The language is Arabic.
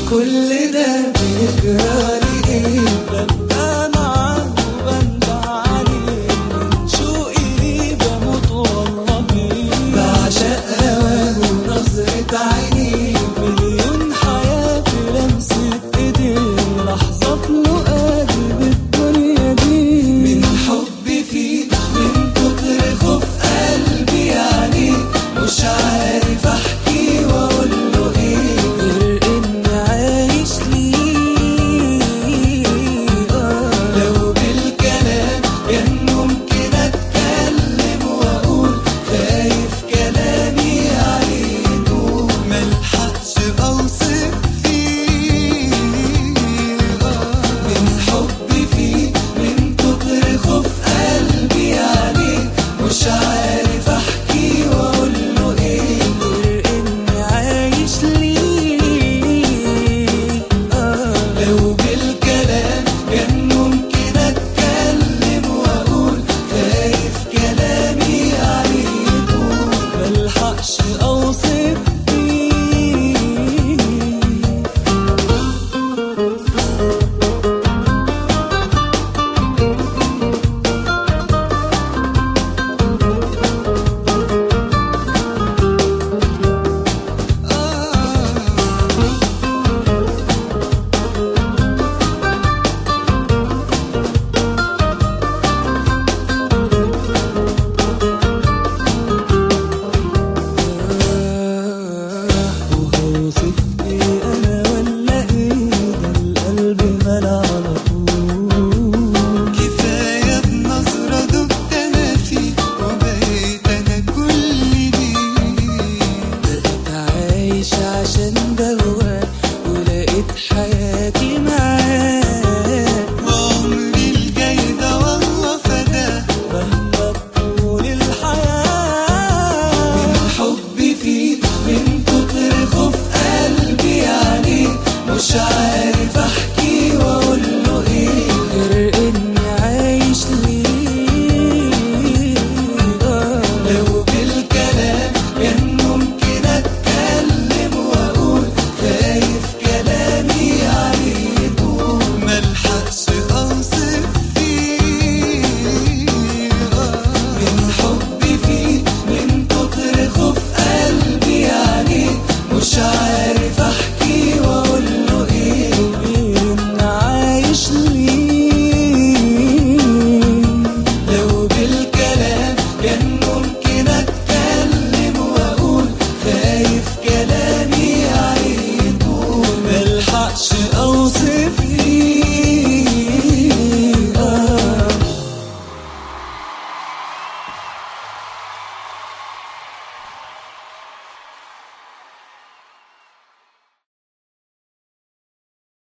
كل ده بيجرالي ايه؟ ببقى معاه وبندع عليه، من شوقي ليه بموت والله فيه. بعشق هواه ونظرة عينيه، مليون حياة في لمسة ايديه، لحظة له قلب الدنيا دي. من حبي فيه، من كتر خوف قلبي عليه، مش عارف احكي واقول له ايه، غير اني عايش ليه. لو بالكلام كان ممكن اتكلم واقول، خايف كلامي عليه يدوم، ملحقش اوصف فيه. من حبي فيه، من كتر خوف قلبي عليه، مش عارف